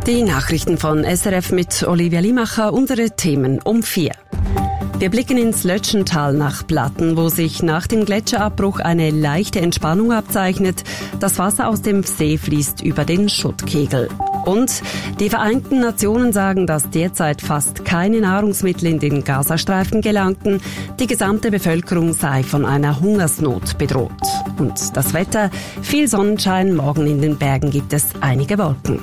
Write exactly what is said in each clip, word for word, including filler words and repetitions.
Die Nachrichten von S R F mit Olivia Limacher, unsere Themen um vier. Wir blicken ins Lötschental nach Platten, wo sich nach dem Gletscherabbruch eine leichte Entspannung abzeichnet. Das Wasser aus dem See fließt über den Schuttkegel. Und die Vereinten Nationen sagen, dass derzeit fast keine Nahrungsmittel in den Gazastreifen gelangten. Die gesamte Bevölkerung sei von einer Hungersnot bedroht. Und das Wetter, viel Sonnenschein, morgen in den Bergen gibt es einige Wolken.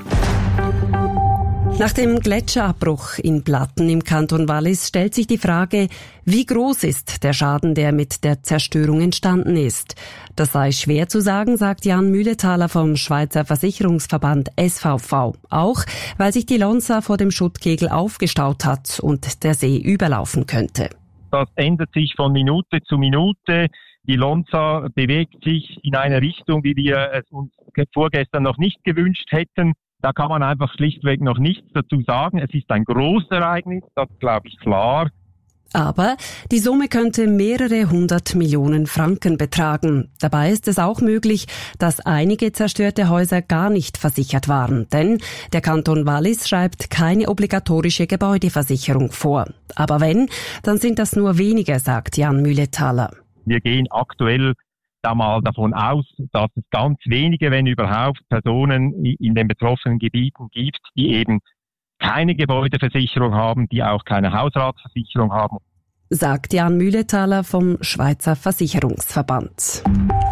Nach dem Gletscherabbruch in Platten im Kanton Wallis stellt sich die Frage, wie groß ist der Schaden, der mit der Zerstörung entstanden ist. Das sei schwer zu sagen, sagt Jan Mühletaler vom Schweizer Versicherungsverband S V V. Auch, weil sich die Lonsa vor dem Schuttkegel aufgestaut hat und der See überlaufen könnte. Das ändert sich von Minute zu Minute. Die Lonsa bewegt sich in eine Richtung, wie wir es uns vorgestern noch nicht gewünscht hätten. Da kann man einfach schlichtweg noch nichts dazu sagen. Es ist ein Großereignis, das glaube ich klar. Aber die Summe könnte mehrere hundert Millionen Franken betragen. Dabei ist es auch möglich, dass einige zerstörte Häuser gar nicht versichert waren. Denn der Kanton Wallis schreibt keine obligatorische Gebäudeversicherung vor. Aber wenn, dann sind das nur wenige, sagt Jan Mühletaler. Wir gehen aktuell da mal davon aus, dass es ganz wenige, wenn überhaupt, Personen in den betroffenen Gebieten gibt, die eben keine Gebäudeversicherung haben, die auch keine Hausratsversicherung haben. Sagt Jan Mühletaler vom Schweizer Versicherungsverband.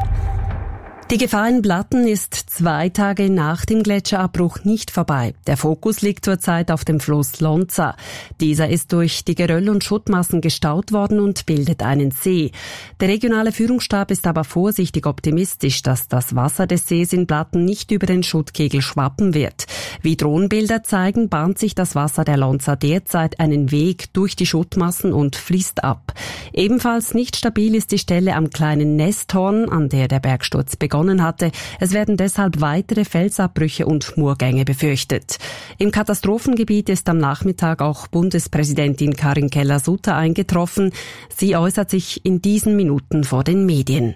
Die Gefahr in Platten ist zwei Tage nach dem Gletscherabbruch nicht vorbei. Der Fokus liegt zurzeit auf dem Fluss Lonsa. Dieser ist durch die Geröll- und Schuttmassen gestaut worden und bildet einen See. Der regionale Führungsstab ist aber vorsichtig optimistisch, dass das Wasser des Sees in Platten nicht über den Schuttkegel schwappen wird. Wie Drohnenbilder zeigen, bahnt sich das Wasser der Lonsa derzeit einen Weg durch die Schuttmassen und fließt ab. Ebenfalls nicht stabil ist die Stelle am kleinen Nesthorn, an der der Bergsturz begonnen hatte. Es werden deshalb weitere Felsabbrüche und Murgänge befürchtet. Im Katastrophengebiet ist am Nachmittag auch Bundespräsidentin Karin Keller-Sutter eingetroffen. Sie äußert sich in diesen Minuten vor den Medien.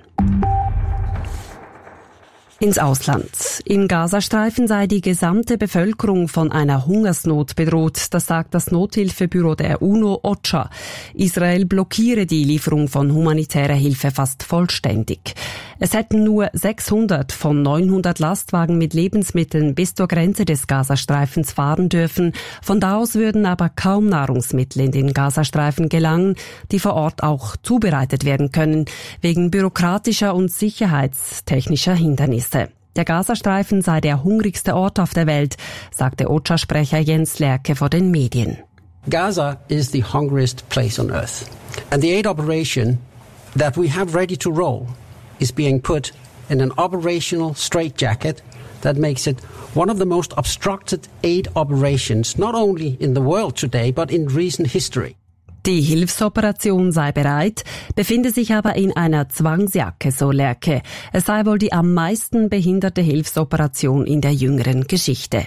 Ins Ausland. Im Gazastreifen sei die gesamte Bevölkerung von einer Hungersnot bedroht, das sagt das Nothilfebüro der UNO OCHA. Israel blockiere die Lieferung von humanitärer Hilfe fast vollständig. Es hätten nur sechshundert von neunhundert Lastwagen mit Lebensmitteln bis zur Grenze des Gazastreifens fahren dürfen. Von da aus würden aber kaum Nahrungsmittel in den Gazastreifen gelangen, die vor Ort auch zubereitet werden können, wegen bürokratischer und sicherheitstechnischer Hindernisse. Der Gazastreifen sei der hungrigste Ort auf der Welt, sagte OCHA-Sprecher Jens Lerche vor den Medien. Gaza is the hungriest place on earth. And the aid operation that we have ready to roll is being put in an operational straitjacket that makes it one of the most obstructed aid operations, not only in the world today, but in recent history. Die Hilfsoperation sei bereit, befinde sich aber in einer Zwangsjacke, so Lerche. Es sei wohl die am meisten behinderte Hilfsoperation in der jüngeren Geschichte.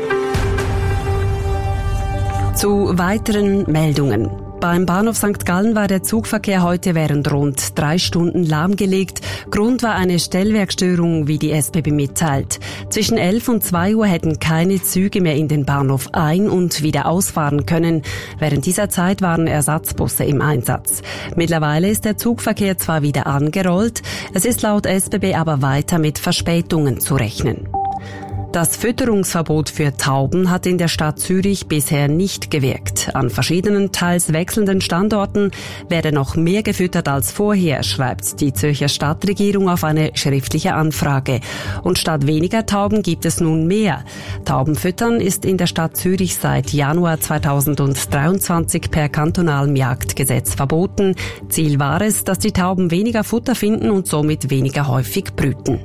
Zu weiteren Meldungen. Beim Bahnhof Sankt Gallen war der Zugverkehr heute während rund drei Stunden lahmgelegt. Grund war eine Stellwerkstörung, wie die S B B mitteilt. Zwischen elf und zwei Uhr hätten keine Züge mehr in den Bahnhof ein- und wieder ausfahren können. Während dieser Zeit waren Ersatzbusse im Einsatz. Mittlerweile ist der Zugverkehr zwar wieder angerollt, es ist laut S B B aber weiter mit Verspätungen zu rechnen. Das Fütterungsverbot für Tauben hat in der Stadt Zürich bisher nicht gewirkt. An verschiedenen, teils wechselnden Standorten werde noch mehr gefüttert als vorher, schreibt die Zürcher Stadtregierung auf eine schriftliche Anfrage. Und statt weniger Tauben gibt es nun mehr. Taubenfüttern ist in der Stadt Zürich seit Januar zweitausenddreiundzwanzig per kantonalem Jagdgesetz verboten. Ziel war es, dass die Tauben weniger Futter finden und somit weniger häufig brüten.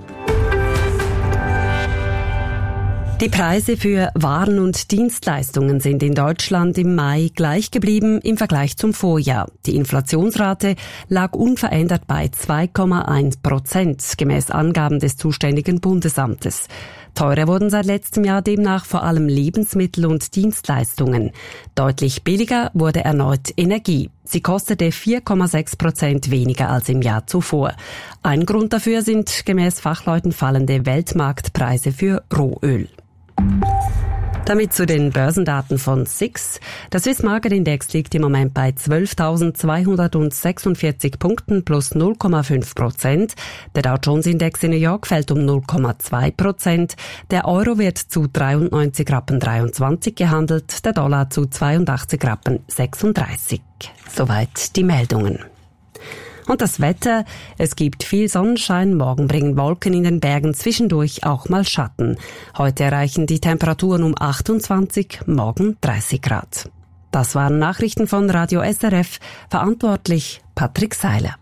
Die Preise für Waren und Dienstleistungen sind in Deutschland im Mai gleich geblieben im Vergleich zum Vorjahr. Die Inflationsrate lag unverändert bei zwei Komma eins Prozent, gemäß Angaben des zuständigen Bundesamtes. Teurer wurden seit letztem Jahr demnach vor allem Lebensmittel und Dienstleistungen. Deutlich billiger wurde erneut Energie. Sie kostete vier Komma sechs Prozent weniger als im Jahr zuvor. Ein Grund dafür sind gemäß Fachleuten fallende Weltmarktpreise für Rohöl. Damit zu den Börsendaten von S I X. Der Swiss Market Index liegt im Moment bei zwölftausendzweihundertsechsundvierzig Punkten plus null Komma fünf Prozent. Der Dow Jones Index in New York fällt um null Komma zwei Prozent. Der Euro wird zu dreiundneunzig Rappen dreiundzwanzig gehandelt, der Dollar zu zweiundachtzig Rappen sechsunddreißig. Soweit die Meldungen. Und das Wetter, es gibt viel Sonnenschein, morgen bringen Wolken in den Bergen zwischendurch auch mal Schatten. Heute erreichen die Temperaturen um achtundzwanzig, morgen dreißig Grad. Das waren Nachrichten von Radio S R F, verantwortlich Patrick Seiler.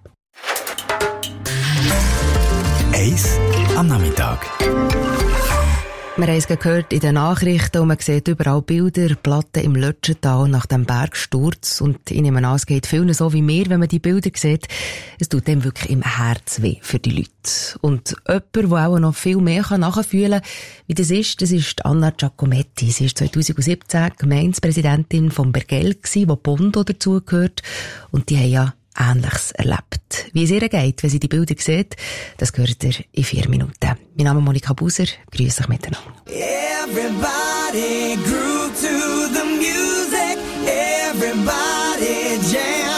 Eis am Nachmittag. Wir haben es gehört in den Nachrichten und man sieht überall Bilder, Platten im Lötschental nach dem Bergsturz. Und ich nehme an, es geht vielen so wie mir, wenn man die Bilder sieht. Es tut dem wirklich im Herz weh für die Leute. Und jemand, der auch noch viel mehr nachfühlen kann, wie das ist, das ist Anna Giacometti. Sie war zweitausendsiebzehn Gemeindepräsidentin von Bergell, wo Bondo dazugehört. Und die haben ja Ähnliches erlebt. Wie es ihr geht, wenn sie die Bilder sieht, das hört ihr in vier Minuten. Mein Name ist Monika Buser, grüße euch miteinander. Everybody groove to the music, everybody jam.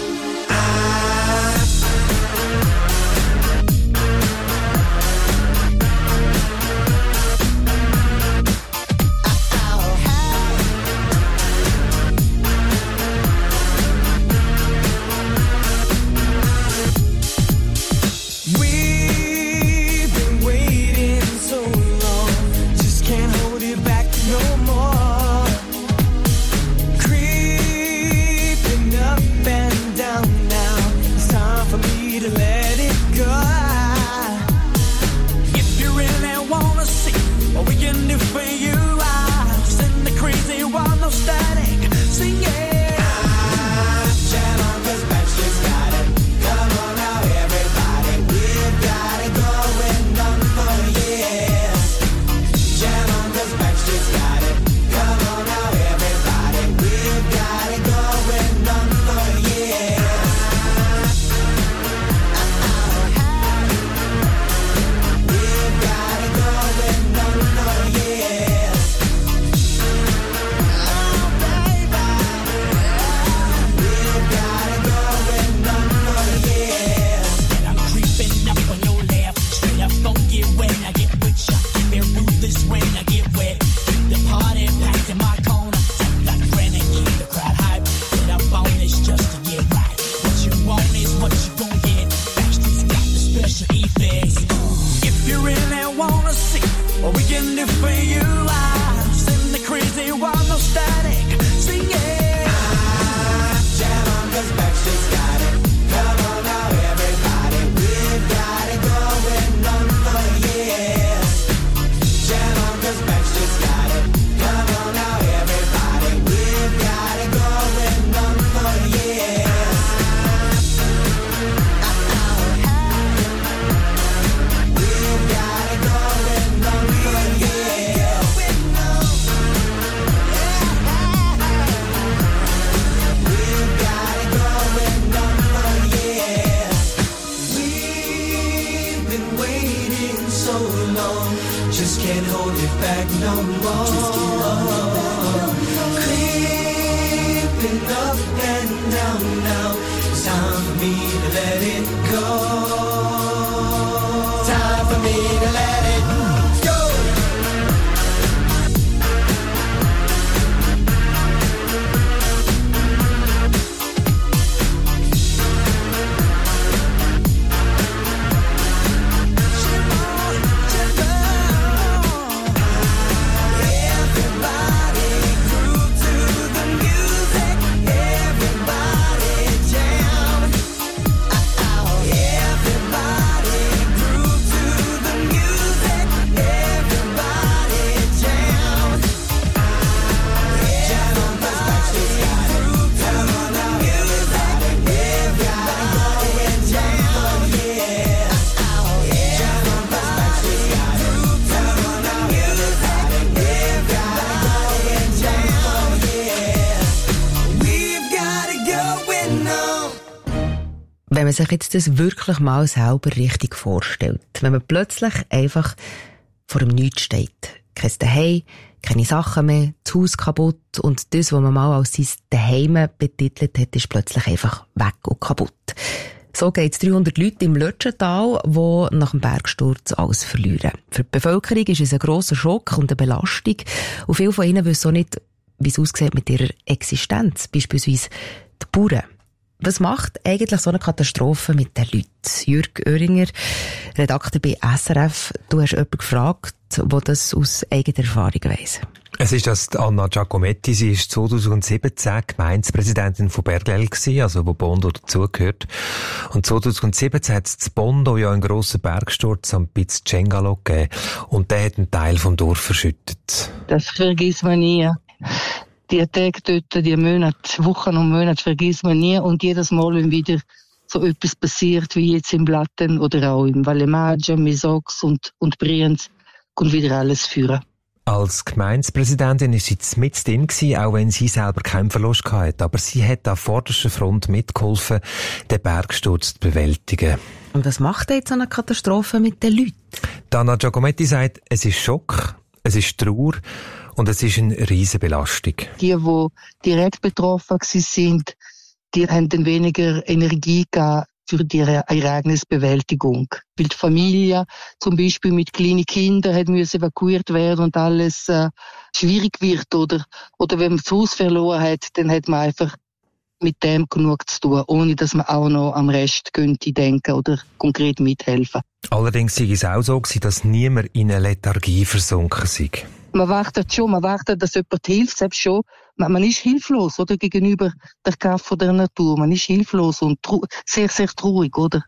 Wenn man sich jetzt das wirklich mal selber richtig vorstellt, wenn man plötzlich einfach vor dem Nichts steht, Kein Zuhause, keine Sachen mehr, das Haus kaputt und das, was man mal als sein Zuhause betitelt hat, ist plötzlich einfach weg und kaputt. So geht es dreihundert Leute im Lötschental, die nach dem Bergsturz alles verlieren. Für die Bevölkerung ist es ein grosser Schock und eine Belastung. Und viele von ihnen wissen auch nicht, wie es aussieht mit ihrer Existenz. Beispielsweise die Bauern. Was macht eigentlich so eine Katastrophe mit den Leuten? Jürg Oehringer, Redakteur bei S R F, du hast jemanden gefragt, der das aus eigener Erfahrung weiss. Es ist das Anna Giacometti, sie ist zweitausendsiebzehn Gemeindepräsidentin von Berglel gewesen, also wo Bondo dazugehört. Und zweitausendsiebzehn hat es zu Bondo ja einen grossen Bergsturz am Piz Cengalo gegeben und der hat einen Teil vom Dorf verschüttet. Das vergisst man nie. Die Tage dort, die Monate, Wochen und Monate vergisst man nie und jedes Mal, wenn wieder so etwas passiert, wie jetzt im Blatten oder auch im Valemaggio, Misox und, und Brienz, kommt wieder alles führen. Als Gemeindepräsidentin war sie mit drin, auch wenn sie selber keinen Verlust hatte. Aber sie hat an vorderster Front mitgeholfen, den Bergsturz zu bewältigen. Und was macht jetzt so eine Katastrophe mit den Leuten? Anna Giacometti sagt, es ist Schock, es ist Trauer und es ist eine riesige Belastung. Die, die direkt betroffen waren, die haben dann weniger Energie gehabt für die Ereignisbewältigung. Weil die Familie zum Beispiel mit kleinen Kindern hat müssen evakuiert werden und alles äh, schwierig wird. Oder, oder wenn man das Haus verloren hat, dann hat man einfach mit dem genug zu tun, ohne dass man auch noch am Rest könnte denken oder konkret mithelfen. Allerdings war es auch so, dass niemand in eine Lethargie versunken sei. Man wartet schon, man wartet, dass jemand hilft, selbst schon. Man, man ist hilflos, oder? Gegenüber der Kraft der Natur. Man ist hilflos und tru- sehr, sehr traurig, oder?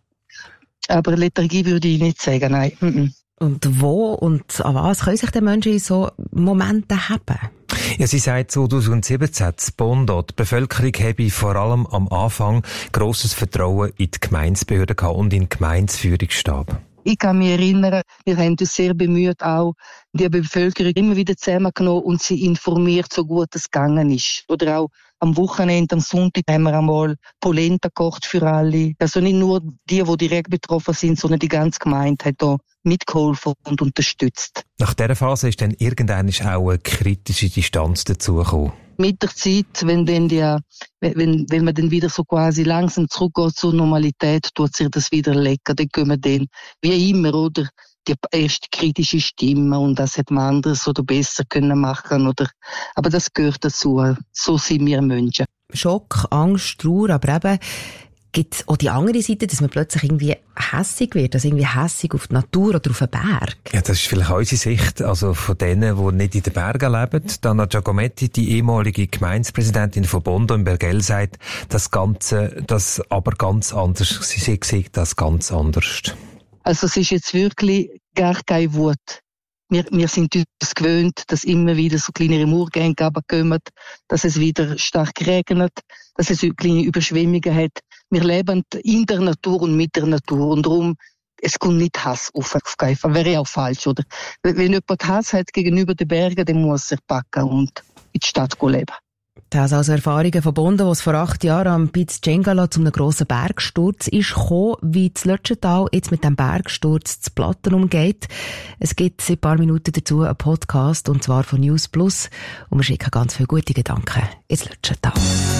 Aber Lethargie würde ich nicht sagen, nein. Mm-mm. Und wo und an was können sich die Menschen in so Momenten haben? Ja, sie sagt zweitausendsiebzehn zu Bondo, die Bevölkerung habe vor allem am Anfang grosses Vertrauen in die Gemeindebehörden gehabt und in den Gemeindeführungsstab. Ich kann mich erinnern, wir haben uns sehr bemüht, auch die Bevölkerung immer wieder zusammengenommen und sie informiert, so gut es gegangen ist. Oder auch am Wochenende, am Sonntag haben wir einmal Polenta gekocht für alle. Also nicht nur die, die direkt betroffen sind, sondern die ganze Gemeinde hat da mitgeholfen und unterstützt. Nach dieser Phase ist dann irgendwann auch eine kritische Distanz dazugekommen. Mit der Zeit, wenn, dann die, wenn, wenn man dann wieder so quasi langsam zurückgeht zur Normalität, tut sich das wieder lecker. Dann können wir dann, wie immer, oder, die erste kritische Stimme und das hätte man anders oder besser können machen, oder, aber das gehört dazu. So sind wir Menschen. Schock, Angst, Trauer, aber eben, gibt es auch die andere Seite, dass man plötzlich irgendwie hässig wird, also irgendwie hässig auf die Natur oder auf den Berg? Ja, das ist vielleicht unsere Sicht, also von denen, die nicht in den Bergen leben. Anna Giacometti, die ehemalige Gemeindepräsidentin von Bondo im Bergell, sagt, das Ganze, das aber ganz anders, sie sieht das ganz anders. Also es ist jetzt wirklich gar kein Wut. Wir, wir sind uns gewöhnt, dass immer wieder so kleinere Murgänge kommen, dass es wieder stark regnet, dass es kleine Überschwemmungen hat. Wir leben in der Natur und mit der Natur und darum, es kommt nicht Hass auf, auf keinen Fall. Wäre ja auch falsch, oder? Wenn jemand Hass hat gegenüber den Bergen, dann muss er packen und in die Stadt leben. Das also Erfahrungen von Bondo, wo es vor acht Jahren am Piz Cengalo zu einem grossen Bergsturz ist gekommen, wie das Lötschental jetzt mit dem Bergsturz zu Platten umgeht. Es gibt seit ein paar Minuten dazu einen Podcast, und zwar von News Plus, und wir schicken ganz viele gute Gedanken ins Lötschental.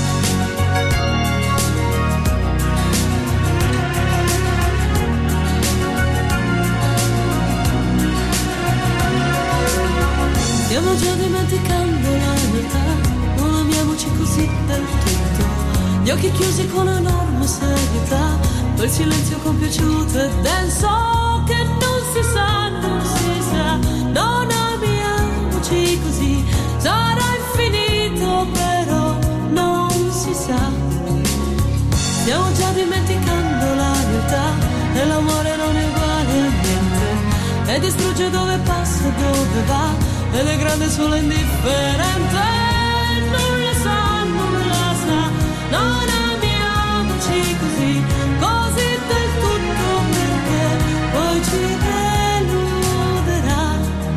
Stiamo già dimenticando la realtà, non amiamoci così del tutto. Gli occhi chiusi con enorme serietà, quel silenzio compiaciuto e denso che non si sa, non si sa. Non amiamoci così, sarà infinito però non si sa. Stiamo già dimenticando la realtà e l'amore non è uguale a niente e distrugge dove passa e dove va. Ed è grande solo indifferente, non la sa, non la sa, non amiamoci così, così del tutto perché poi ci deluderà.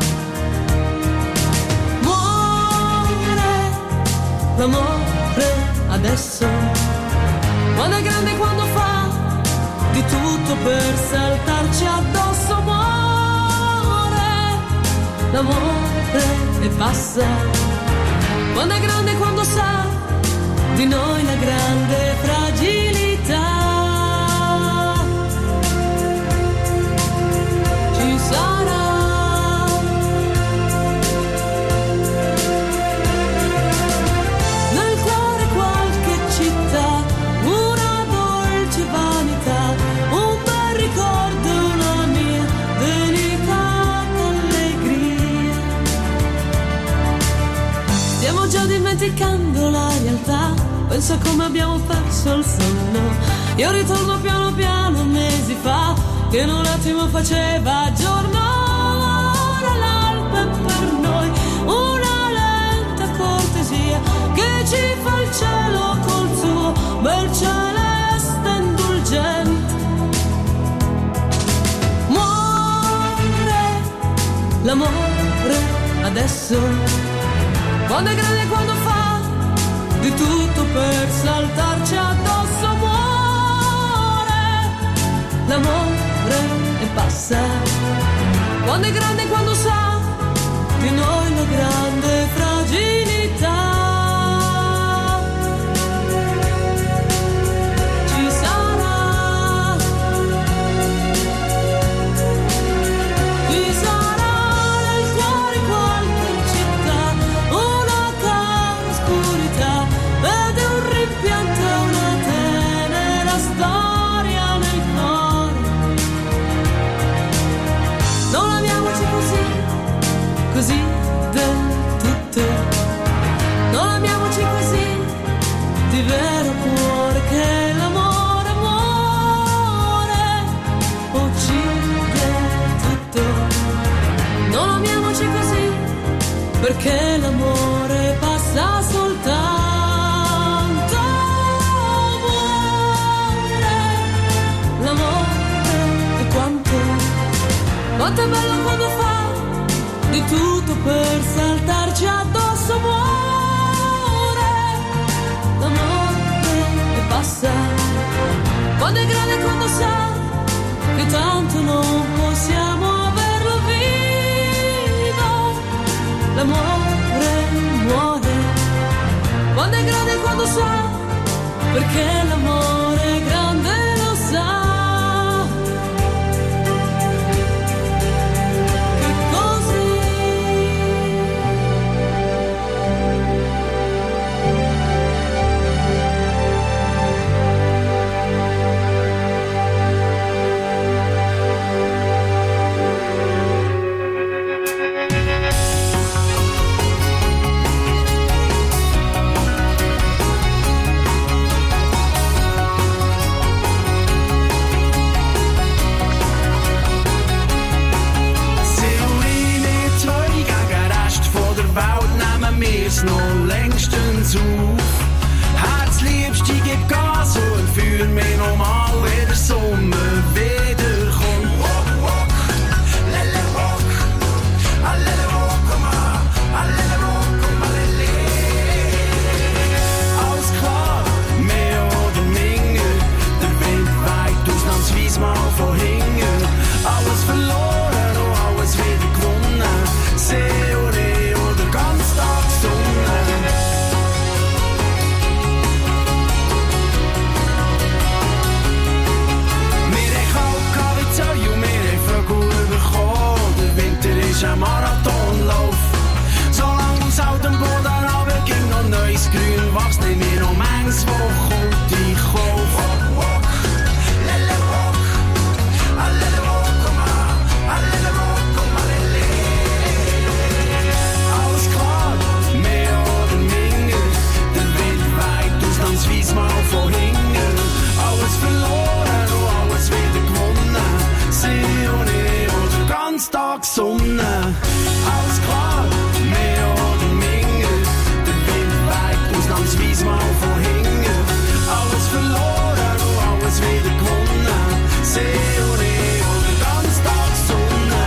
Muore l'amore adesso, quando è grande, quando fa di tutto per saltarci addosso. Muore l'amore e passa. Quando è grande, quando sa di noi la grande fragilità. Ci sarà nel cuore qualche città, una dolce vanità, un bel ricordo, una mia delicata allegria. Stiamo già dimenticando la realtà, pensa come abbiamo perso il sonno. Io ritorno piano piano mesi fa, che in un attimo faceva giorno. Ora l'alba è per noi una lenta cortesia che ci fa il cielo col suo bel celeste indulgente. Muore l'amore adesso, quando è grande, quando fa di tutto per saltarci addosso. Muore l'amore e passa, quando è grande, quando sa di noi la grande fragilità. Ci sarà, ci sarà nel cuore qualche città, una cara oscurità, vede un rimpianto, una tenera storia nel cuore. Non amiamoci così, così del tutto. Non amiamoci così di vero cuore, che l'amore muore, uccide tutto. Non amiamoci così, perché l'amore passa soltanto. Muore l'amore e quanto, quanto è bello quando fa di tutto per saltarci addosso. Muore l'amore e passa, quando è grande, quando sa che tanto non possiamo averlo vivo. L'amore muore, quando è grande, quando sa, perché l'amore grande lo sa. Noch längstens auf. Herzliebste, gib Gas und fühl mich nochmal, wenn der Sommer wiederkommt. Walk, walk, lele walk, a lele walk, oh ma, a lele walk, oh ma lele. Alles klar, mehr oder minder, der Wind weht ausnahmsweise mal von hinten. Alles verloren und alles wieder gewonnen, See und Reh oder ganz Tag Sonne. Ein Marathonlauf. Solange aus altem Boden runterging noch neues Grün wächst, nehm mir noch manches Woche und ich kauf. Walk, walk, lele walk, a lele walk, oh ma, a lele walk, oh ma lele. Alles klar, mehr oder minder, der Wind weht ausnahmsweise mal von hinten. Alles verloren und alles wieder gewonnen, See und Reh oder ganz Tag Sonne. Alles klar, mehr oder minder, der Wind weht ausnahmsweise mal von hinten. Alles verloren und alles wieder gewonnen, See und Reh oder ganz Tag Sonne.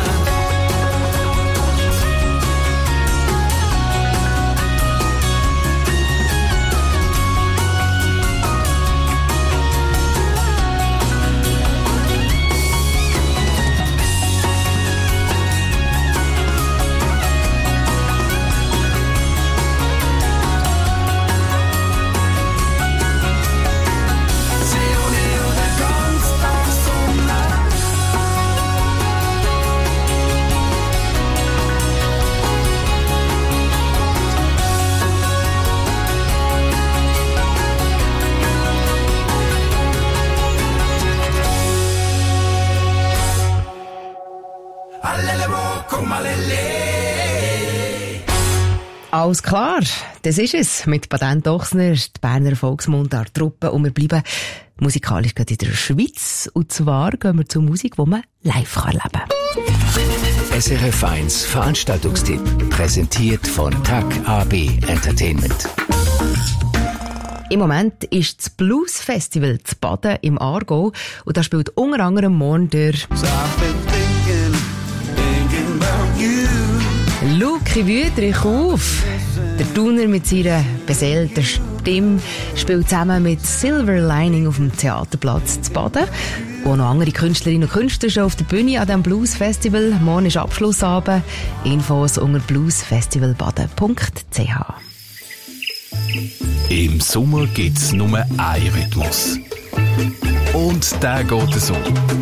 Alles klar, das ist es. Mit Patent Ochsner, die Berner Volksmundart-Truppe. Und wir bleiben musikalisch gerade in der Schweiz. Und zwar gehen wir zur Musik, die man live erleben kann. S R F eins Veranstaltungstipp. Präsentiert von T A C A B Entertainment. Im Moment ist das Blues Festival zu Baden im Aargau. Und da spielt unter anderem morgen der Luki Wüthrich auf. Der Thuner mit seiner beseelten Stimme spielt zusammen mit Silver Lining auf dem Theaterplatz zu Baden. Und noch andere Künstlerinnen und Künstler schon auf der Bühne an diesem Blues Festival. Morgen ist Abschlussabend. Infos unter bluesfestivalbaden punkt c h. Im Sommer gibt's nur einen Rhythmus. Und der geht so.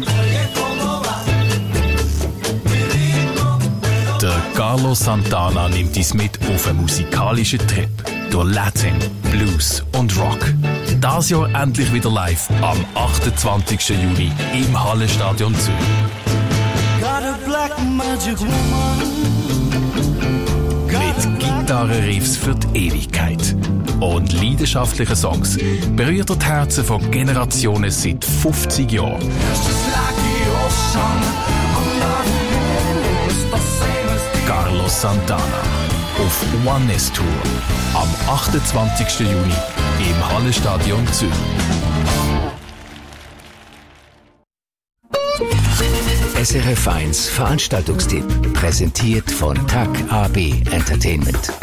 Der Carlos Santana nimmt uns mit auf einen musikalischen Trip durch Latin, Blues und Rock. Das Jahr endlich wieder live am achtundzwanzigsten Juni im Hallenstadion Zürich. Mit Gitarrenriffs für die Ewigkeit und leidenschaftlichen Songs berührt er die Herzen von Generationen seit fünfzig Jahren. Carlos Santana auf Oneness Tour am achtundzwanzigsten Juni im Hallenstadion Zürich. S R F eins Veranstaltungstipp. Präsentiert von T A C A B Entertainment.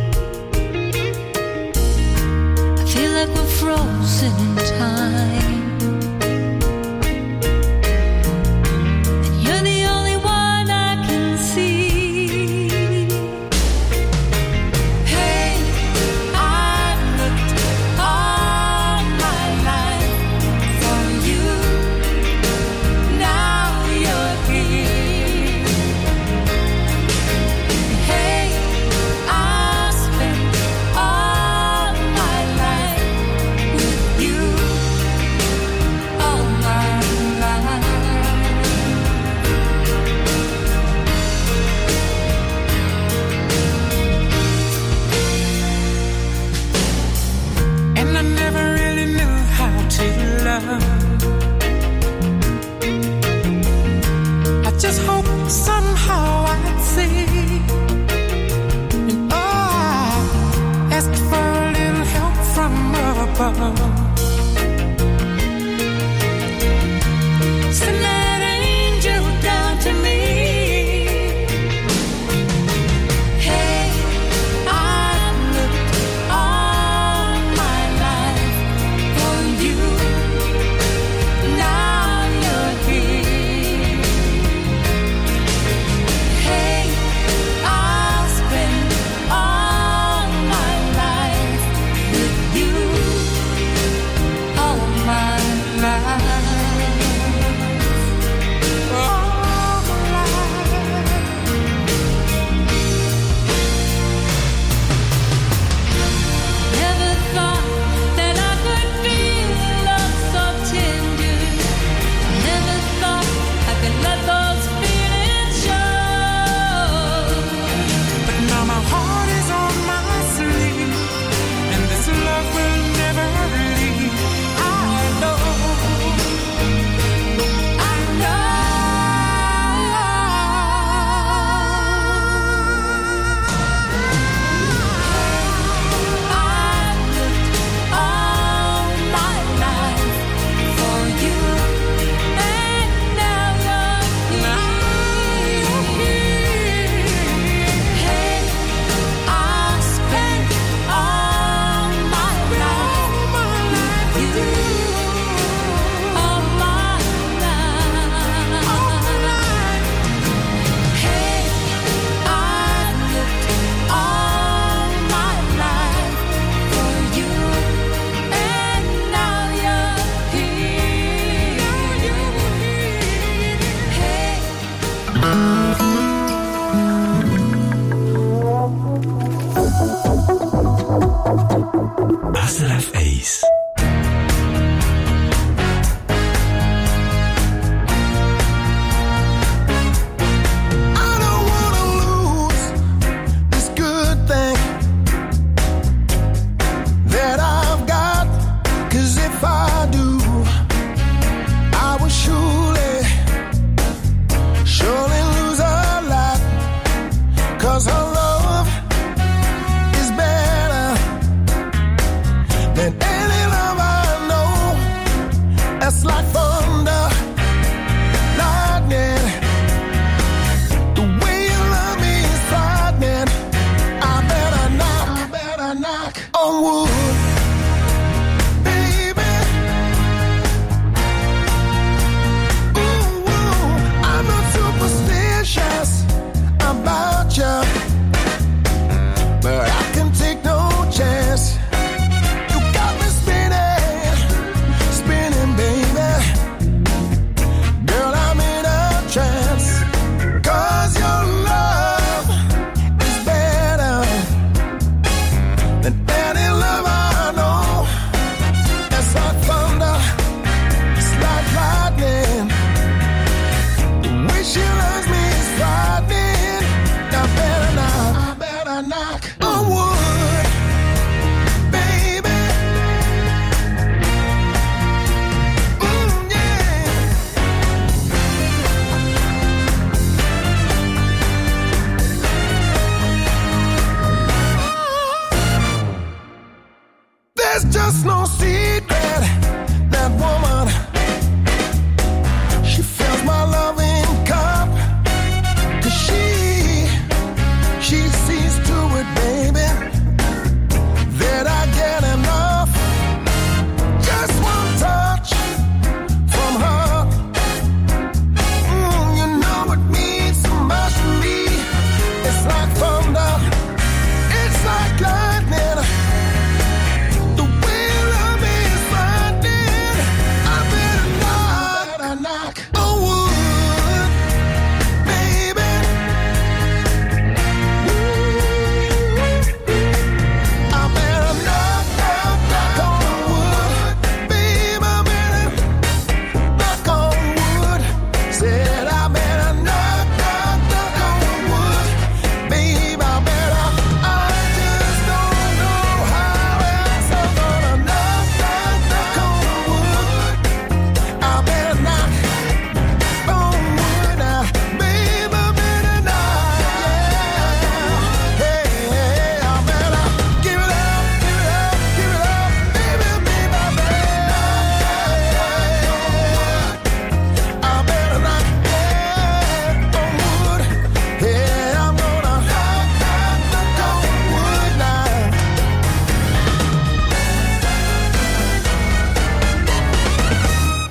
Frozen in time.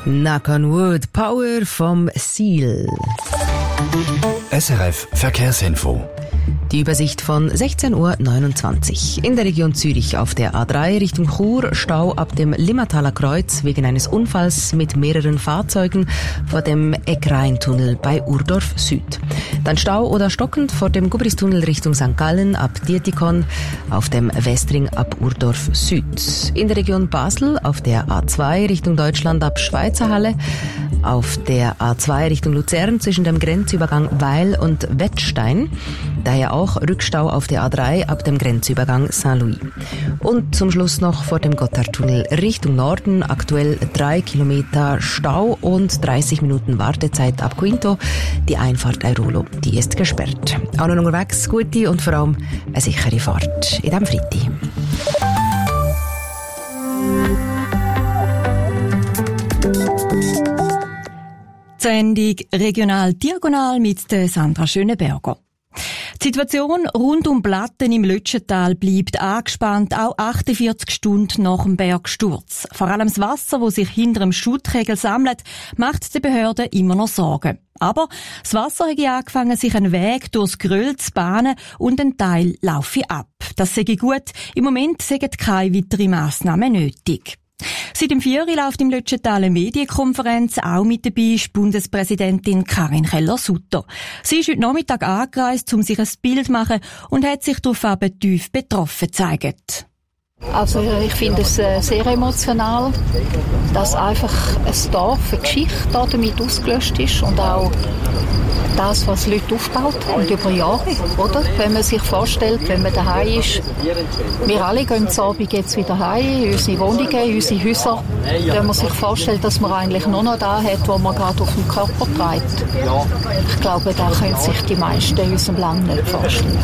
Knock on Wood, Power vom Seal. S R F Verkehrsinfo. Die Übersicht von sechzehn Uhr neunundzwanzig. In der Region Zürich auf der A drei Richtung Chur Stau ab dem Limmertaler Kreuz wegen eines Unfalls mit mehreren Fahrzeugen vor dem Eck-Rhein-Tunnel bei Urdorf Süd. Dann Stau oder stockend vor dem Gubristunnel Richtung Sankt Gallen ab Dietikon auf dem Westring ab Urdorf Süd. In der Region Basel auf der A zwei Richtung Deutschland ab Schweizerhalle, auf der A zwei Richtung Luzern zwischen dem Grenzübergang Weil und Wettstein. Daher auch Rückstau auf der A drei ab dem Grenzübergang Saint-Louis. Und zum Schluss noch vor dem Gotthardtunnel Richtung Norden aktuell drei Kilometer Stau und dreißig Minuten Wartezeit ab Quinto. Die Einfahrt Airolo, die ist gesperrt. Auch noch unterwegs gute und vor allem eine sichere Fahrt in diesem Freitag. Sendung Regional Diagonal mit der Sandra Schöneberger. Die Situation rund um Platten im Lötschental bleibt angespannt, auch achtundvierzig Stunden nach dem Bergsturz. Vor allem das Wasser, das sich hinter dem Schuttkegel sammelt, macht den Behörden immer noch Sorgen. Aber das Wasser hat angefangen, sich einen Weg durchs Gröll zu bahnen und ein Teil laufe ab. Das sei gut. Im Moment sind keine weiteren Massnahmen nötig. Seit dem Vieri läuft im Lötschental eine Medienkonferenz. Auch mit dabei ist Bundespräsidentin Karin Keller-Sutter. Sie ist heute Nachmittag angereist, um sich ein Bild zu machen und hat sich daraufhin tief betroffen gezeigt. Also ich finde es äh, sehr emotional, dass einfach ein Dorf, eine Geschichte da damit ausgelöscht ist und auch das, was Leute aufgebaut haben über Jahre, oder? Wenn man sich vorstellt, wenn man daheim ist, wir alle gehen am Abend jetzt wieder heim, in unsere Wohnungen, in unsere Häuser. Wenn man sich vorstellt, dass man eigentlich nur noch da hat, wo man gerade auf dem Körper trägt. Ich glaube, da können sich die meisten in unserem Land nicht vorstellen.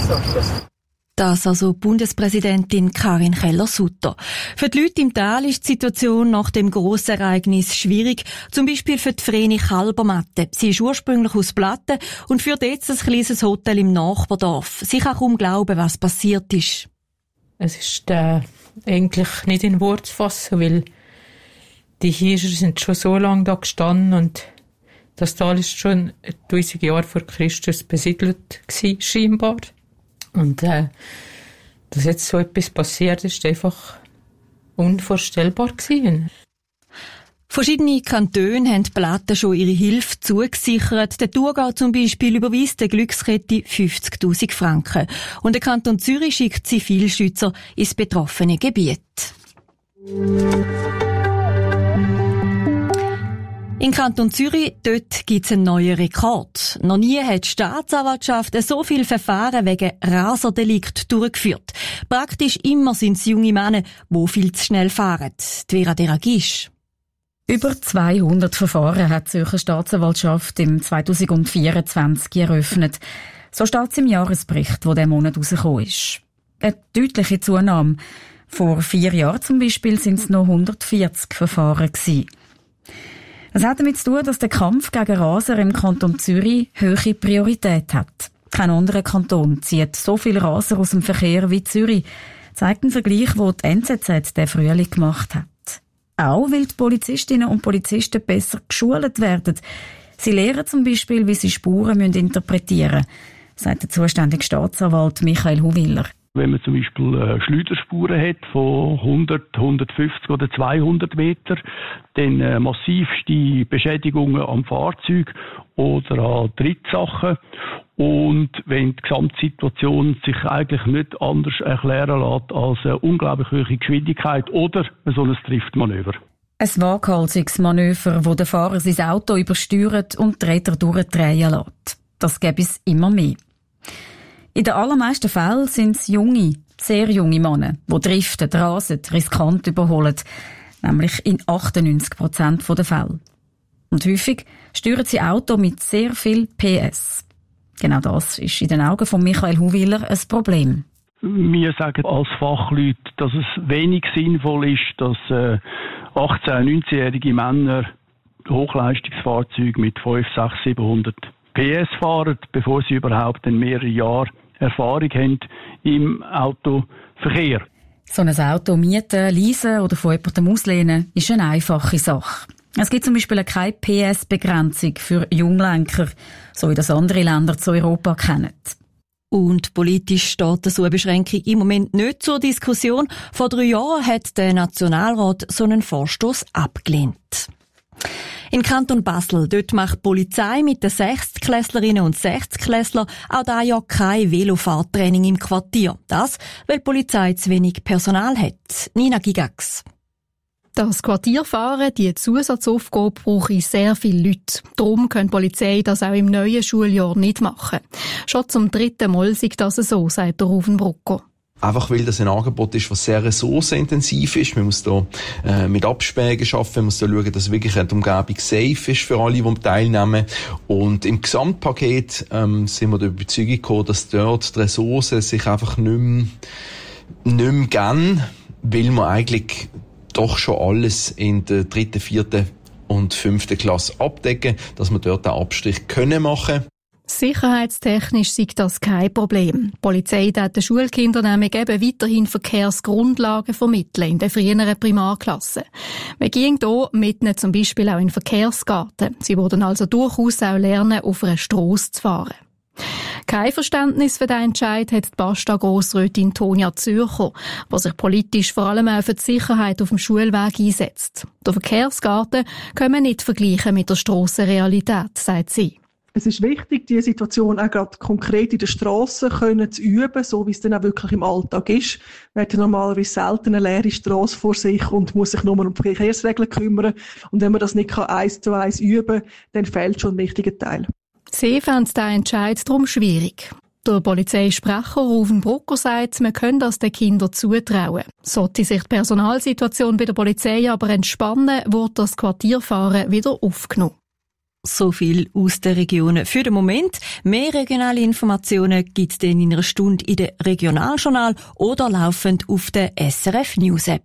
Das also Bundespräsidentin Karin Keller-Sutter. Für die Leute im Tal ist die Situation nach dem Grossereignis schwierig. Zum Beispiel für die Vreni Kalbermatte. Sie ist ursprünglich aus Platten und führt jetzt ein kleines Hotel im Nachbardorf. Sie kann kaum glauben, was passiert ist. Es ist äh, eigentlich nicht in Worte zu fassen, weil die Hirscher sind schon so lange da gestanden und das Tal ist schon tausend Jahre vor Christus besiedelt gewesen, scheinbar. Und äh, dass jetzt so etwas passiert, ist einfach unvorstellbar gewesen. Verschiedene Kantone haben die Platten schon ihre Hilfe zugesichert. Der Thurgau zum Beispiel überweist der Glückskette fünfzigtausend Franken. Und der Kanton Zürich schickt Zivilschützer ins betroffene Gebiet. Im Kanton Zürich, dort gibt's einen neuen Rekord. Noch nie hat die Staatsanwaltschaft so viele Verfahren wegen Raserdelikt durchgeführt. Praktisch immer sind es junge Männer, die viel zu schnell fahren. Die Vera Deragisch. Über zweihundert Verfahren hat die Zürcher Staatsanwaltschaft im zweitausendvierundzwanzig eröffnet. So steht es im Jahresbericht, der diesen Monat rausgekommen ist. Eine deutliche Zunahme. Vor vier Jahren zum Beispiel sind es noch hundertvierzig Verfahren gewesen. Das hat damit zu tun, dass der Kampf gegen Raser im Kanton Zürich hohe Priorität hat. Kein anderer Kanton zieht so viel Raser aus dem Verkehr wie Zürich, zeigt ein Vergleich, den die N Z Z den Frühling gemacht hat. Auch weil die Polizistinnen und Polizisten besser geschult werden. Sie lernen zum Beispiel, wie sie Spuren interpretieren müssen, sagt der zuständige Staatsanwalt Michael Huwiller. Wenn man zum Beispiel äh, Schleuderspuren hat von hundert, hundertfünfzig oder zweihundert Meter, dann äh, massivste Beschädigungen am Fahrzeug oder an Drittsachen. Und wenn die Gesamtsituation sich eigentlich nicht anders erklären lässt als eine unglaublich hohe Geschwindigkeit oder so ein Driftmanöver. Ein waghalsiges Manöver, wo der Fahrer sein Auto übersteuert und die Räder durchdrehen lässt. Das gäbe es immer mehr. In den allermeisten Fällen sind es junge, sehr junge Männer, die driften, rasen, riskant überholen. Nämlich in achtundneunzig Prozent der Fälle. Und häufig steuern sie Auto mit sehr viel P S. Genau das ist in den Augen von Michael Huwiller ein Problem. Wir sagen als Fachleute, dass es wenig sinnvoll ist, dass äh, achtzehn-, neunzehnjährige Männer Hochleistungsfahrzeuge mit fünfhundert, sechshundert, siebenhundert P S fahren, bevor sie überhaupt in mehrere Jahre Erfahrung haben im Autoverkehr. So ein Auto mieten, leasen oder von jemandem auslehnen ist eine einfache Sache. Es gibt zum Beispiel keine P S-Begrenzung für Junglenker, so wie das andere Länder zu Europa kennen. Und politisch steht so eine Beschränkung im Moment nicht zur Diskussion. Vor drei Jahren hat der Nationalrat so einen Vorstoß abgelehnt. In Kanton Basel, dort macht die Polizei mit den Sechstklässlerinnen und Sechstklässlern auch da ja kein Velofahrtraining im Quartier. Das, weil die Polizei zu wenig Personal hat. Nina Gigax. Das Quartierfahren, die Zusatzaufgabe, brauche sehr viele Leute. Darum kann die Polizei das auch im neuen Schuljahr nicht machen. Schon zum dritten Mal sei das so, sagt der Ruven Brucker. Einfach weil das ein Angebot ist, das sehr ressourcenintensiv ist. Man muss da äh, mit Abspägen arbeiten, man muss da schauen, dass wirklich die Umgebung safe ist für alle, die teilnehmen. Und im Gesamtpaket ähm, sind wir der Überzeugung gekommen, dass dort die Ressourcen sich einfach nicht mehr, nicht mehr geben, weil man eigentlich doch schon alles in der dritten, vierten und fünften Klasse abdecken, dass wir dort einen Abstrich können machen. Sicherheitstechnisch sei das kein Problem. Die Polizei darf den Schulkindern nämlich eben weiterhin Verkehrsgrundlagen vermitteln in den früheren Primarklassen. Man ging hier mit ihnen zum Beispiel auch in den Verkehrsgarten. Sie würden also durchaus auch lernen, auf einer Strasse zu fahren. Kein Verständnis für diesen Entscheid hat die Basta-Grossrätin Tonia Zürcher, die sich politisch vor allem auch für die Sicherheit auf dem Schulweg einsetzt. Der Verkehrsgarten können wir nicht vergleichen mit der Strassenrealität, sagt sie. Es ist wichtig, diese Situation auch gerade konkret in der Strasse können zu üben, so wie es dann auch wirklich im Alltag ist. Man hat ja normalerweise selten eine leere Strasse vor sich und muss sich nur um die Verkehrsregeln kümmern. Und wenn man das nicht eins zu eins üben kann, dann fehlt schon ein wichtiger Teil. Sie fanden diesen Entscheid darum schwierig. Der Polizeisprecher Ruven Brucker sagt, man könne das den Kindern zutrauen. Sollte sich die Personalsituation bei der Polizei aber entspannen, wird das Quartierfahren wieder aufgenommen. So viel aus den Regionen für den Moment. Mehr regionale Informationen gibt es dann in einer Stunde in der Regionaljournal oder laufend auf der S R F News App.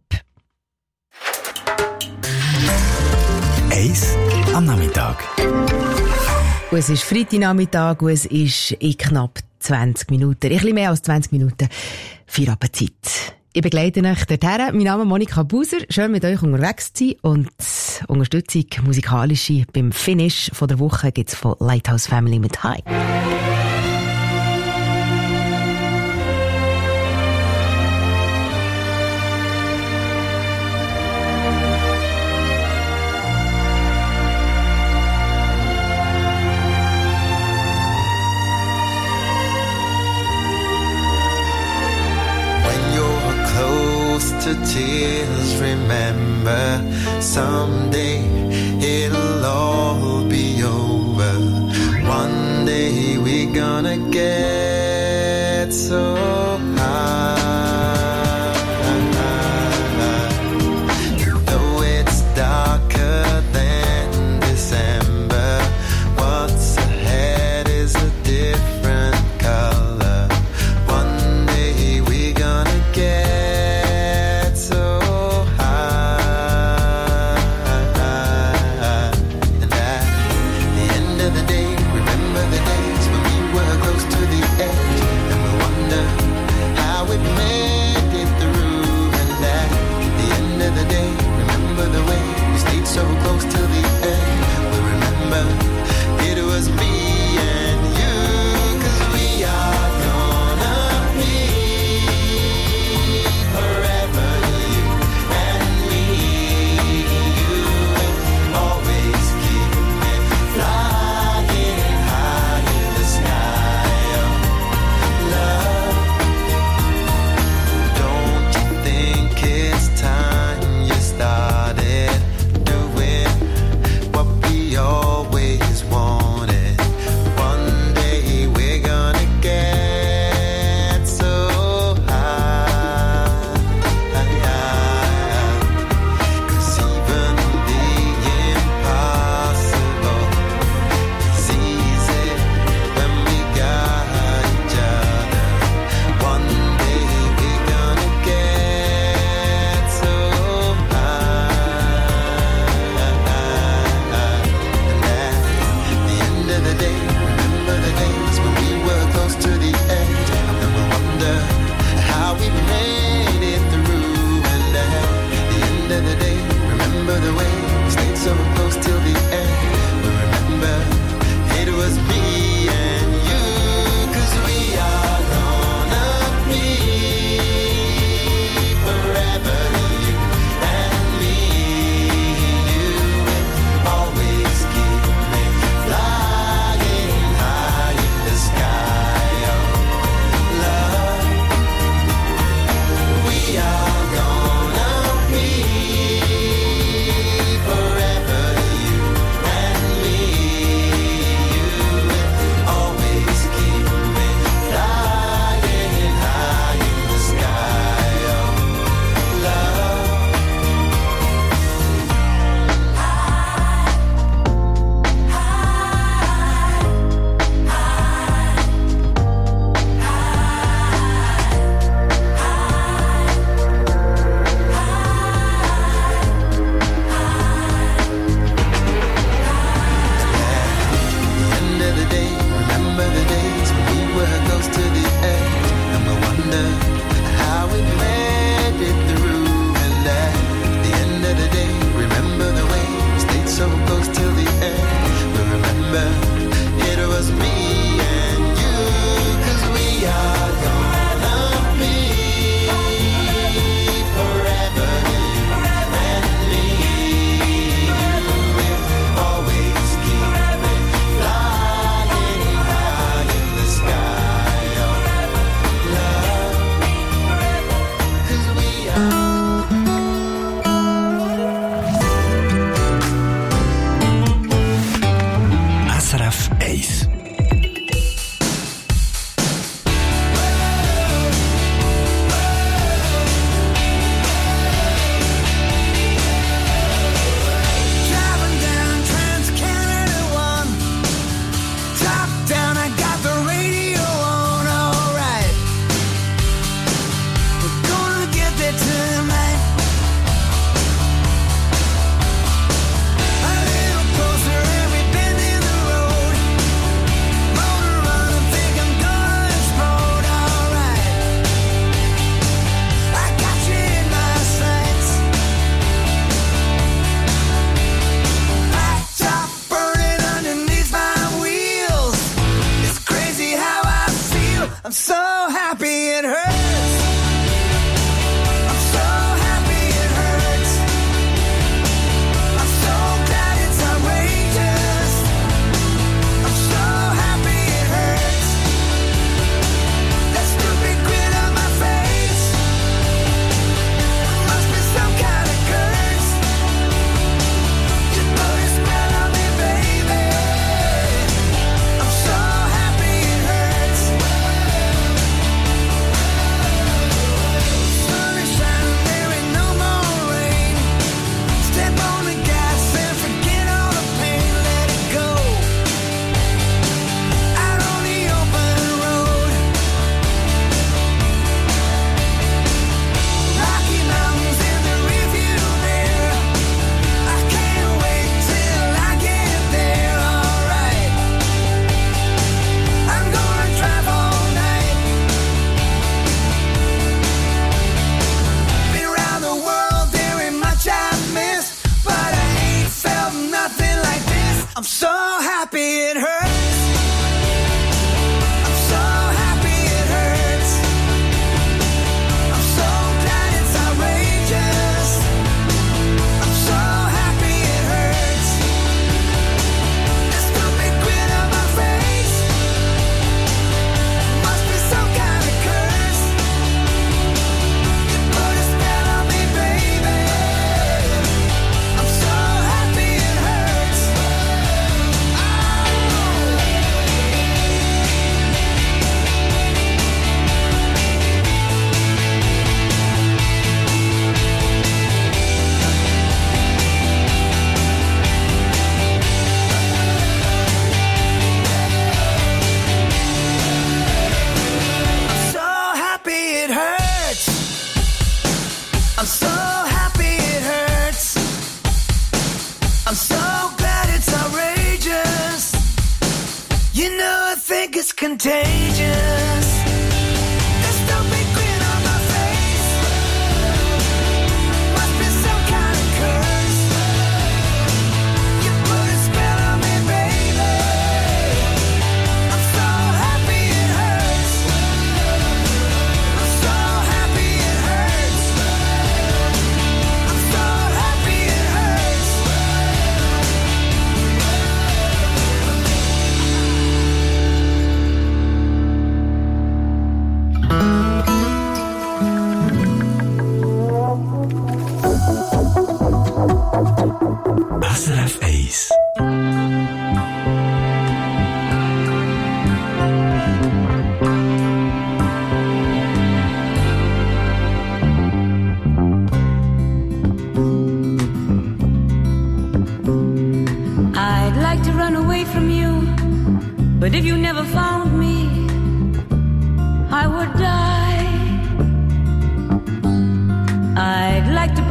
Eis am Nachmittag. Und es ist Freitagnachmittag und es ist in knapp zwanzig Minuten, ein bisschen mehr als zwanzig Minuten, Feierabendszeit. Ich begleite euch dorthin. Mein Name ist Monika Buser. Schön mit euch unterwegs zu sein. Und Unterstützung musikalische beim Finish von der Woche gibt es von Lighthouse Family mit High. To tears, remember someday it'll all be over. One day we're gonna get so high. Though it's darker than December, what's ahead is a different color. One day we're gonna get the days when we were close to the edge, and we'll wonder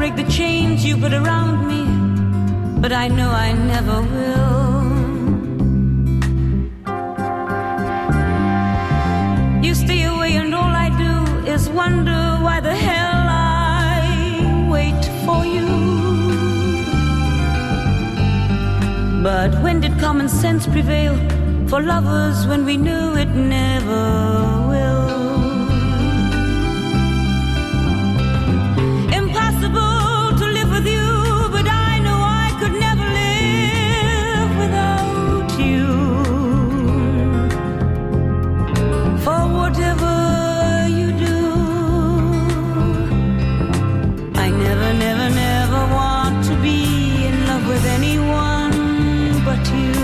break the chains you put around me, but I know I never will. You stay away and all I do is wonder why the hell I wait for you. But when did common sense prevail for lovers when we knew it never will? Impossible to live with you, but I know I could never live without you. For whatever you do, I never, never, never want to be in love with anyone but you.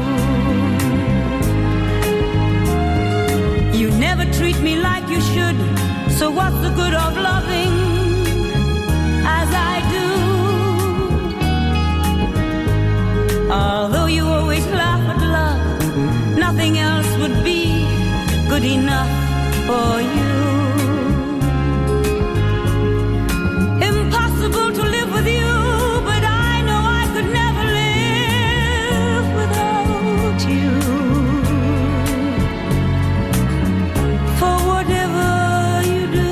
You never treat me like you should, so what's the good of loving as I do? Although you always laugh at love, nothing else would be good enough for you. Impossible to live with you, but I know I could never live without you. For whatever you do,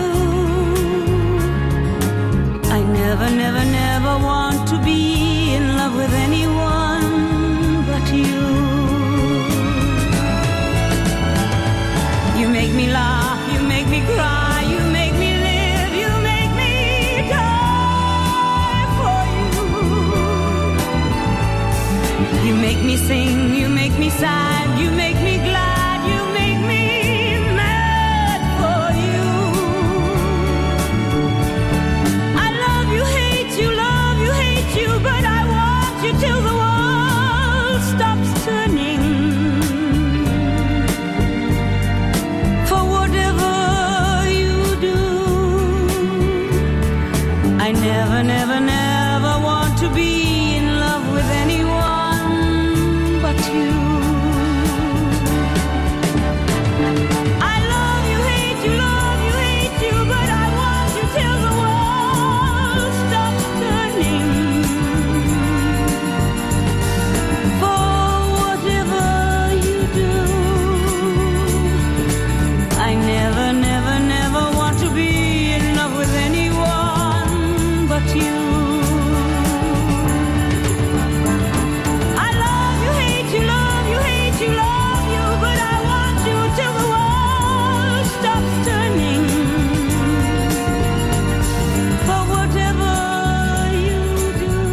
I never, never, never want to be in love with anyone but you. You make me laugh, you make me cry, you make me live, you make me die for you. You make me sing, you make me sad, you make me glad, you make me mad for you. I love you, hate you, love you, hate you, but I want you till the world stops turning. For whatever you do, I never, never, never want to be in love with anyone but you. I love you, hate you, love you, hate you, but I want you till the world stops turning. For whatever you do, I never, never, never want to be in love with anyone but you. I love you, hate you, love you, hate you, love you, but I want you till the world stops turning. For whatever you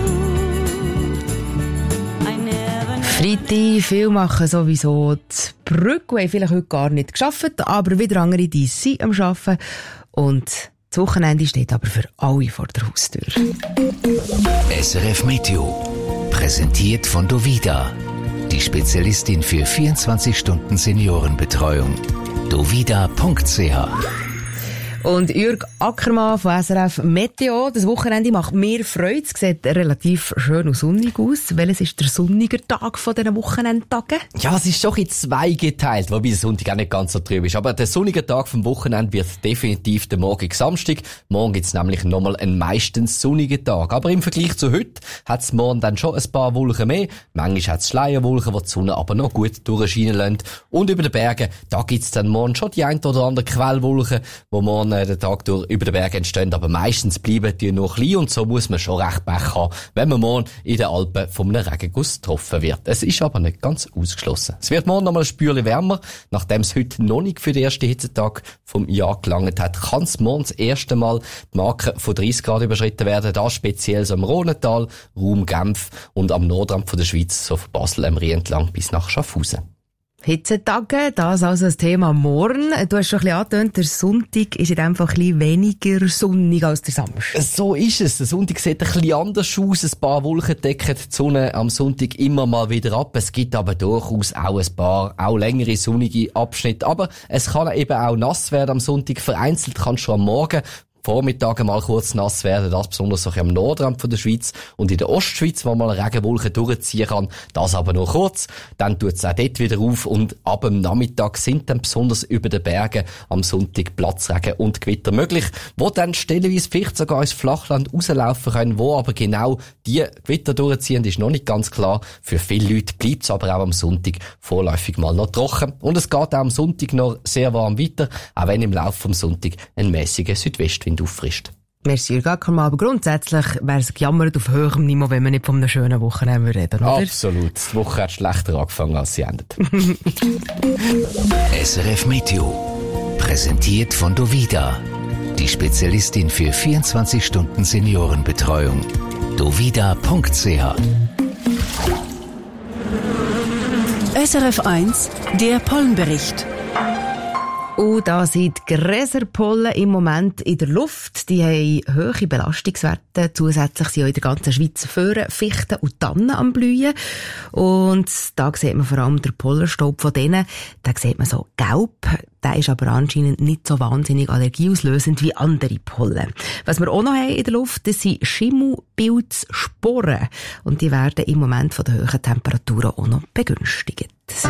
do, I never. Freitag, viele machen sowieso die Brücke, haben vielleicht heute gar nicht geschafft, aber wieder andere, die sind am Arbeiten. Und das Wochenende steht aber für alle vor der Haustür. S R F Meteo. Präsentiert von Dovida. Die Spezialistin für vierundzwanzig Stunden Seniorenbetreuung. dovida punkt c h. Und Jürg Ackermann von S R F Meteo. Das Wochenende macht mir Freude. Es sieht relativ schön und sonnig aus. Welches ist der sonnige Tag von diesen Wochenendtagen? Ja, es ist schon in zwei geteilt, wobei der Sonntag auch nicht ganz so trüb ist. Aber der sonnige Tag vom Wochenende wird definitiv der morgige Samstag. Morgen gibt's nämlich nochmal einen meistens sonnigen Tag. Aber im Vergleich zu heute hat's morgen dann schon ein paar Wolken mehr. Manchmal hat's Schleierwolken, die die Sonne aber noch gut durchscheinen lassen. Und über den Bergen, da gibt's dann morgen schon die ein oder andere Quellwolken, wo morgen den Tag durch über den Berg entstehen, aber meistens bleiben die noch klein und so muss man schon recht Pech haben, wenn man morgen in den Alpen von einem Regenguss getroffen wird. Es ist aber nicht ganz ausgeschlossen. Es wird morgen noch mal ein Spürchen wärmer. Nachdem es heute noch nicht für den ersten Hitzetag vom Jahr gelangt hat, kann es morgen das erste Mal die Marke von dreißig Grad überschritten werden. Da speziell so am Rhonental, Raum Genf und am Nordrand von der Schweiz, so von Basel am Rhein entlang bis nach Schaffhausen. Hitzetage, das also das Thema morgen. Du hast schon ein bisschen angetönt, der Sonntag ist einfach ein bisschen weniger sonnig als der Samstag. So ist es. Der Sonntag sieht ein bisschen anders aus. Ein paar Wolken decken die Sonne am Sonntag immer mal wieder ab. Es gibt aber durchaus auch ein paar, auch längere sonnige Abschnitte. Aber es kann eben auch nass werden am Sonntag. Vereinzelt kann schon am Morgen Vormittag mal kurz nass werden, das besonders so am Nordrand von der Schweiz und in der Ostschweiz, wo mal eine Regenwolke durchziehen kann, das aber nur kurz, dann tut es auch dort wieder auf und ab dem Nachmittag sind dann besonders über den Bergen am Sonntag Platzregen und Gewitter möglich, wo dann stellenweise vielleicht sogar ins Flachland rauslaufen können, wo aber genau die Gewitter durchziehen, ist noch nicht ganz klar. Für viele Leute bleibt es aber auch am Sonntag vorläufig mal noch trocken und es geht auch am Sonntag noch sehr warm weiter, auch wenn im Laufe vom Sonntag ein mäßiger Südwestwind auffrischt. Merci, Jürgen Ackermann. Aber grundsätzlich wäre es gejammert auf höherem Niveau, wenn wir nicht von einem schönen Wochenende reden, oder? Absolut. Die Woche hat schlechter angefangen, als sie endet. S R F Meteo. Präsentiert von Dovida. Die Spezialistin für vierundzwanzig Stunden Seniorenbetreuung. dovida punkt c h. S R F eins, der Pollenbericht. Und da sind die Gräserpollen im Moment in der Luft. Die haben hohe Belastungswerte. Zusätzlich sind auch in der ganzen Schweiz Föhren, Fichten und Tannen am Blühen. Und da sieht man vor allem den Pollenstaub von denen. Da sieht man so gelb. Der ist aber anscheinend nicht so wahnsinnig allergieauslösend wie andere Pollen. Was wir auch noch haben in der Luft, das sind Schimmelpilzsporen. Und die werden im Moment von den hohen Temperaturen auch noch begünstigt.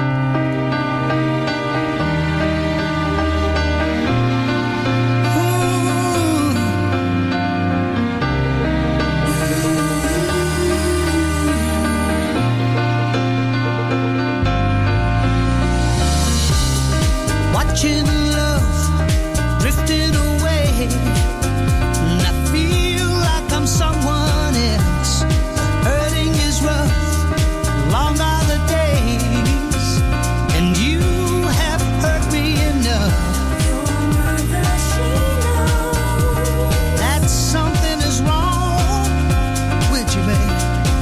Watching love drifting away, and I feel like I'm someone else. Hurting is rough, long are the days, and you have hurt me enough. That something is wrong with you, babe.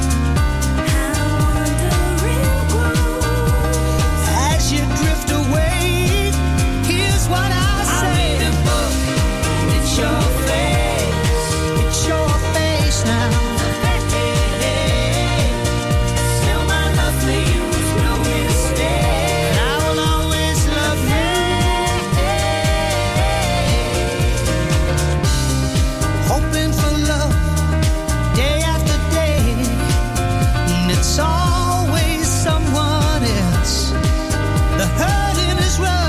As you drift away, what I say. I read a book, and it's your face, it's your face now. Hey, hey, still my love for you is no mistake, and I will always love you. Hoping for love, day after day, and it's always someone else. The hurting is rough.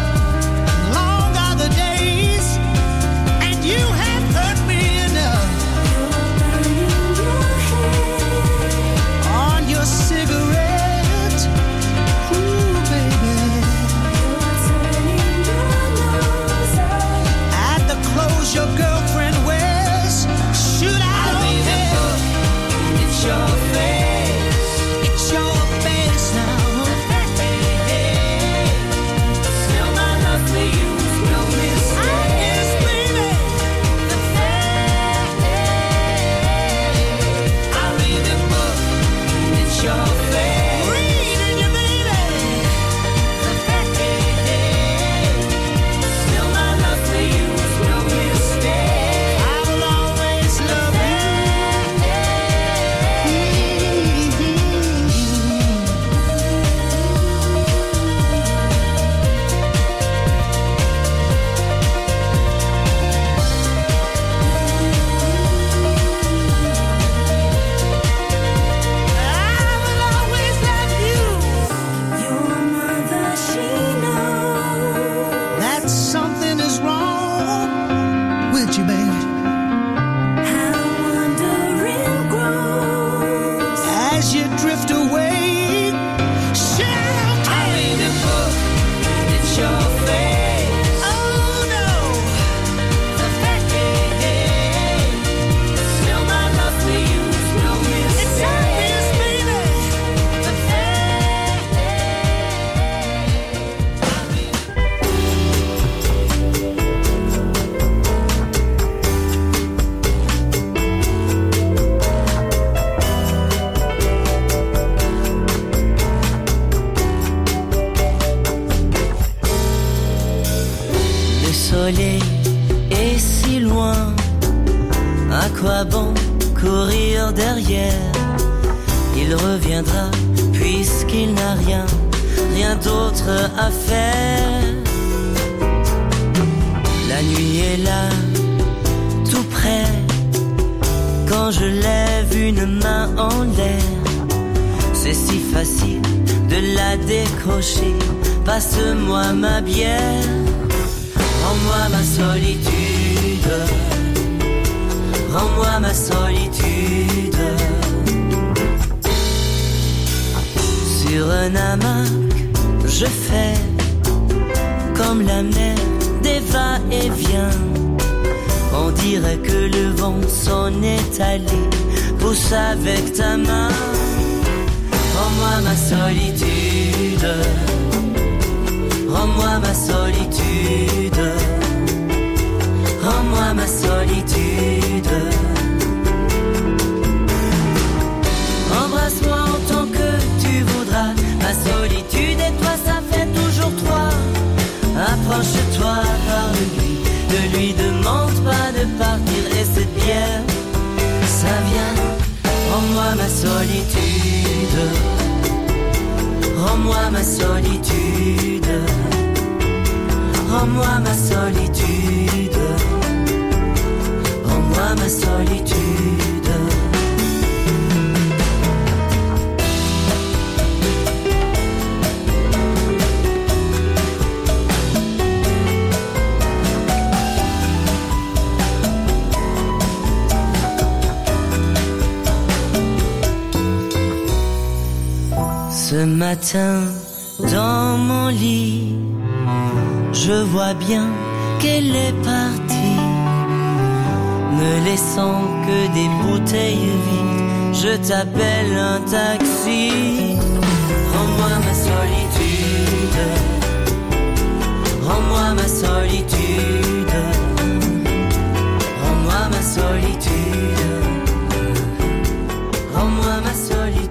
You have hurt me enough. On your cigarette, ooh baby. At the clothes your girlfriend wears, should I don't care. It's your face, it's your face now. Still my love for you is no mistake. Your face, reading you, baby. Still my love for you is no mistake. I will always love you, baby. As you drift away, shout. I read a book, and it's your face. Oh no. Still my love for you is no mistake. It's obvious, baby. Le soleil est si loin, à quoi bon courir derrière? Il reviendra puisqu'il n'a rien, rien d'autre à faire. La nuit est là je lève une main en l'air, c'est si facile de la décrocher. Passe-moi ma bière, rends-moi ma solitude, rends-moi ma solitude. Sur un hamac, je fais comme la mer des va-et-vient. On dirait que le vent s'en est allé, pousse avec ta main. Rends-moi ma solitude, rends-moi ma solitude, rends-moi ma solitude. Embrasse-moi autant que tu voudras, ma solitude et toi ça fait toujours trois. Approche-toi, parle-lui, ne lui demande pas de partir. Et cette bière, ça vient. Rends-moi ma solitude, rends-moi ma solitude, rends-moi ma solitude, rends-moi ma solitude. Ce matin, dans mon lit, je vois bien qu'elle est partie, me laissant que des bouteilles vides. Je t'appelle un taxi. Rends-moi ma solitude, rends-moi ma solitude, rends-moi ma solitude, rends-moi ma solitude.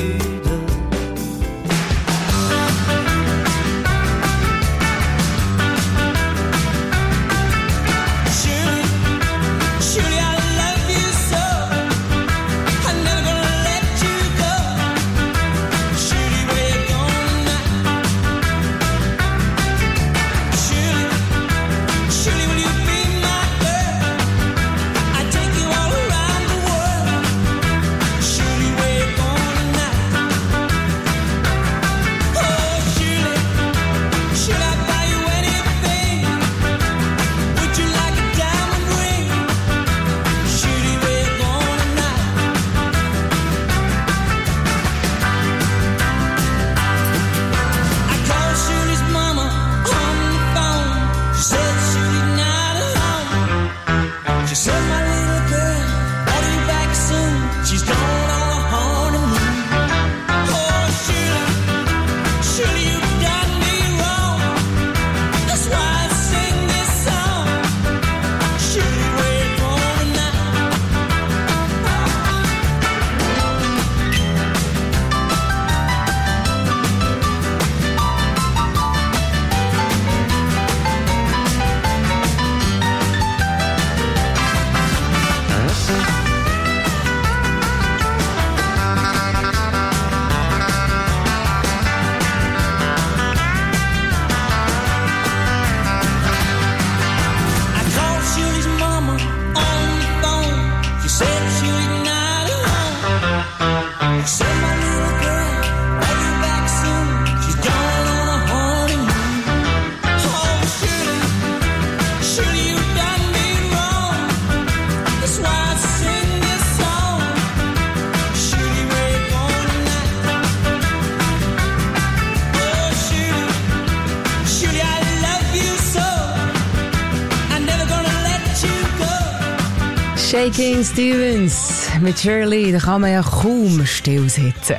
Shakin' Stevens mit Shirley, da kann man ja kaum stillsitzen.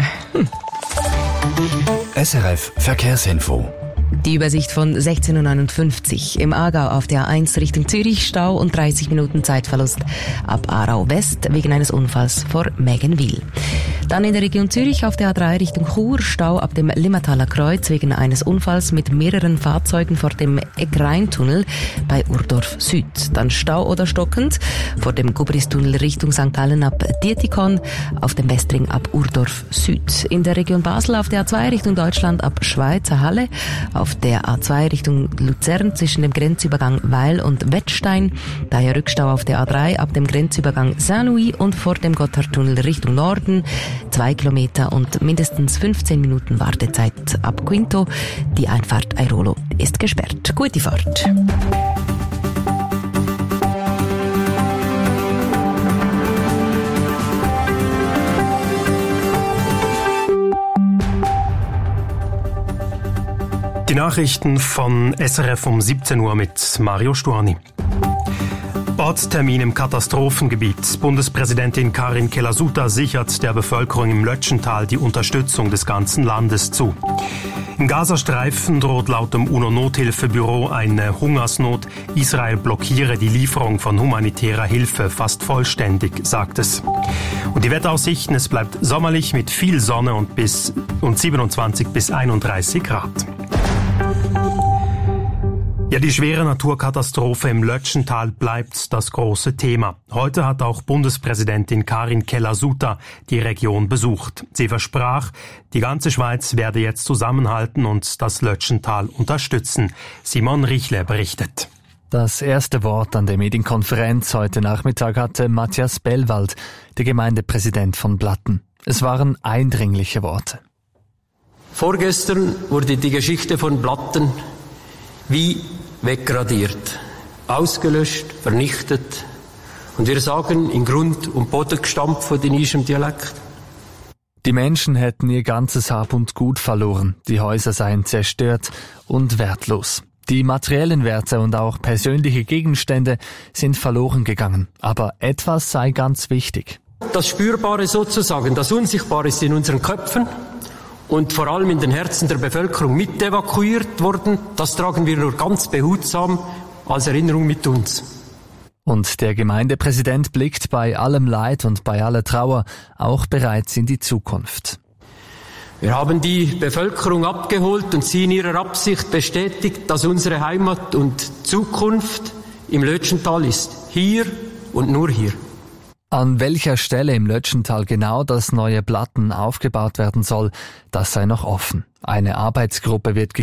S R F Verkehrsinfo. Die Übersicht von sechzehn Uhr neunundfünfzig. Im Aargau auf der A eins Richtung Zürich Stau und dreißig Minuten Zeitverlust ab Aarau West wegen eines Unfalls vor Mägenwil. Dann in der Region Zürich auf der A drei Richtung Chur, Stau ab dem Limmataler Kreuz wegen eines Unfalls mit mehreren Fahrzeugen vor dem Eck-Rhein-Tunnel bei Urdorf Süd. Dann Stau oder stockend vor dem Gubristunnel Richtung Sankt Gallen ab Dietikon, auf dem Westring ab Urdorf Süd. In der Region Basel auf der A zwei Richtung Deutschland ab Schweizer Halle, auf der A zwei Richtung Luzern zwischen dem Grenzübergang Weil und Wettstein, daher Rückstau auf der A drei ab dem Grenzübergang Saint-Louis und vor dem Gotthardtunnel Richtung Norden, zwei Kilometer und mindestens fünfzehn Minuten Wartezeit ab Quinto. Die Einfahrt Airolo ist gesperrt. Gute Fahrt. Die Nachrichten von S R F um siebzehn Uhr mit Mario Stuani. Ortstermin im Katastrophengebiet. Bundespräsidentin Karin Keller-Sutter sichert der Bevölkerung im Lötschental die Unterstützung des ganzen Landes zu. Im Gazastreifen droht laut dem UNO-Nothilfebüro eine Hungersnot. Israel blockiere die Lieferung von humanitärer Hilfe fast vollständig, sagt es. Und die Wetteraussichten, es bleibt sommerlich mit viel Sonne und bis und siebenundzwanzig bis einunddreißig Grad. Ja, die schwere Naturkatastrophe im Lötschental bleibt das große Thema. Heute hat auch Bundespräsidentin Karin Keller-Sutter die Region besucht. Sie versprach, die ganze Schweiz werde jetzt zusammenhalten und das Lötschental unterstützen. Simon Richle berichtet. Das erste Wort an der Medienkonferenz heute Nachmittag hatte Matthias Bellwald, der Gemeindepräsident von Blatten. Es waren eindringliche Worte. Vorgestern wurde die Geschichte von Blatten wie weggradiert, ausgelöscht, vernichtet. Und wir sagen in Grund und Boden gestampft von denischem Dialekt. Die Menschen hätten ihr ganzes Hab und Gut verloren. Die Häuser seien zerstört und wertlos. Die materiellen Werte und auch persönliche Gegenstände sind verloren gegangen. Aber etwas sei ganz wichtig. Das Spürbare sozusagen, das Unsichtbare ist in unseren Köpfen und vor allem in den Herzen der Bevölkerung mit evakuiert worden. Das tragen wir nur ganz behutsam als Erinnerung mit uns. Und der Gemeindepräsident blickt bei allem Leid und bei aller Trauer auch bereits in die Zukunft. Wir haben die Bevölkerung abgeholt und sie in ihrer Absicht bestätigt, dass unsere Heimat und Zukunft im Lötschental ist. Hier und nur hier. An welcher Stelle im Lötschental genau das neue Blatten aufgebaut werden soll, das sei noch offen. Eine Arbeitsgruppe wird